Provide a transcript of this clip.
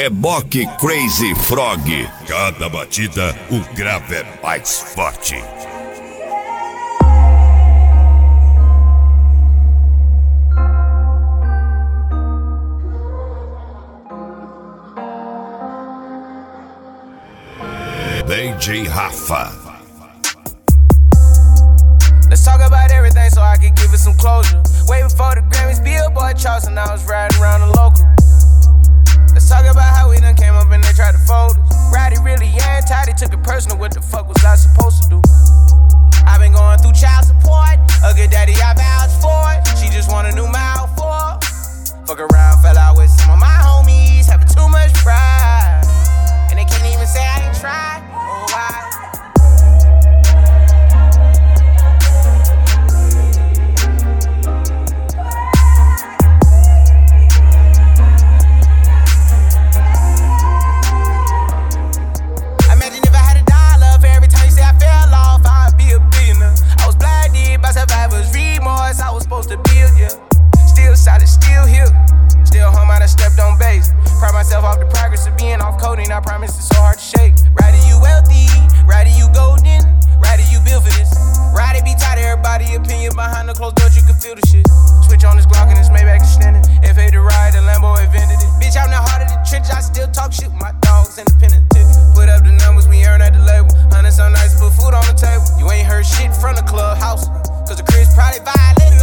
Reboque Crazy Frog. Cada batida, o grave é mais forte. DJ Rafa. Let's talk about everything so I can give it some closure. Way before the Grammys, Billboard charts, and I was riding around the local. Let's talk about how we done came up and they tried to fold us. Roddy really anti, they took it personal. What the fuck was I supposed to do? I've been going through child support. A good daddy, I vouched for it. She just want a new mouth for. Fuck around, fell out with some of my homies, having too much pride. And they can't even say I ain't tried. Oh, why? Imagine if I had $1 for every time you say I fell off, I'd be a billionaire. I was blinded by survivor's remorse. I was supposed to build, yeah. Still solid, still here. Still home, I done stepped on base. Pride myself off the progress of being off coding. I promise it's so hard to shake. Right, you wealthy, right, you golden, right, you built for this. Right, be tight of everybody opinion behind the closed doors. You can feel the shit. Switch on this Glock and this Maybach extended. FA to ride, the Lambo invented it. Bitch, I'm the heart of the trench. I still talk shit with my dogs, independent tip. Put up the numbers we earn at the label. 100 some nights, put food on the table. You ain't heard shit from the clubhouse, cause the Chris probably violated